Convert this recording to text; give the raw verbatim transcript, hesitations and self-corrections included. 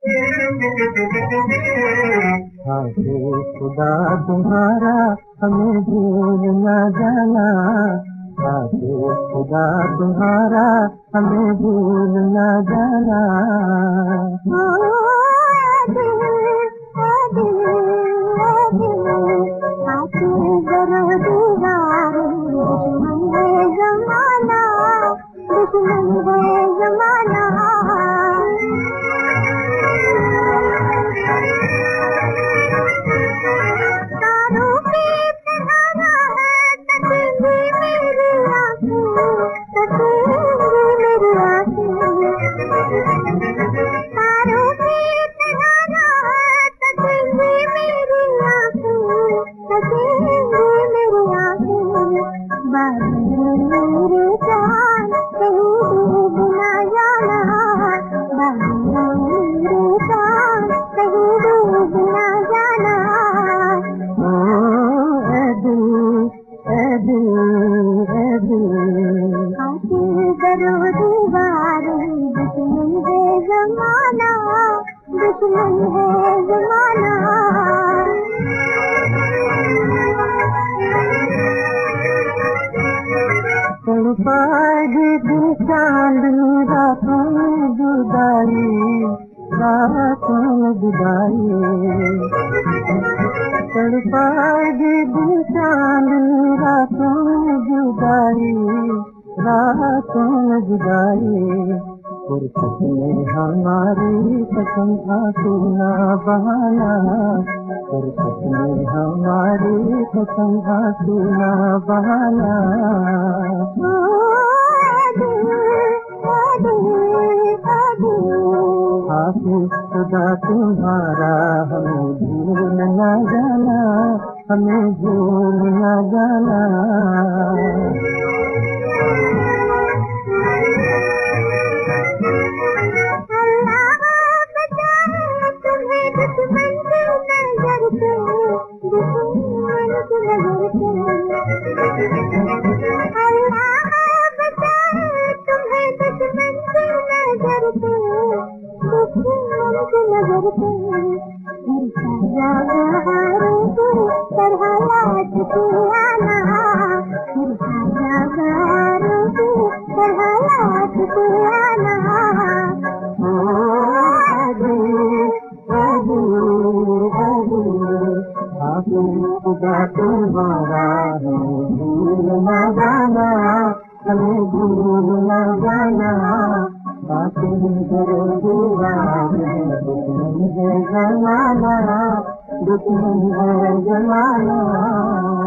हाथे खुदा तुम्हारा हमें भूल न जाना, हाथे खुदा तुम्हारा हमें भूल न जाना। दुश्मन है जमाना, तारों पे पहरा है तकेंगे मेरी आँखें, तकेंगे मेरी आँखें। तारों पे पहरा है तकेंगे मेरी आँखें, तकेंगे मेरी आँखें। बादल मेरे जान कहीं डूब न जाना, बादल मेरे जान कहीं डूब न जाना। ओ ए दिल ए दिल ए दिल, आके करो दीवारें, दुश्मन है जमाना, दुश्मन है जमाना। तड़पाएगी दिल चांदनी रातों में जुदाई, रातों में जुदाई। तड़पाएगी दिल चांदनी रातों में जुदाई, रातों में जुदाई। फुर्सत में हमारी कसम आंसू ना बहाना, फुर्सत में हमारी कसम आंसू ना बहाना। हाफिज़ खुदा तुम्हारा हमें भूल न जाना, हमें भूल न जाना। दुश्मन की नजर से, दुश्मन की नजर से, अल्लाह बचाए तुम्हें दुश्मन की नजर से, दुश्मन की नजर से। जागारों की तरह लाज की आना, जागारों की तरह लाज की आना। खुदा तुम्हारा हमें भूल न जाना, हमें भूल न जाना। बातें करो दीवारें, दुश्मन है जमाना, दुश्मन है जमाना।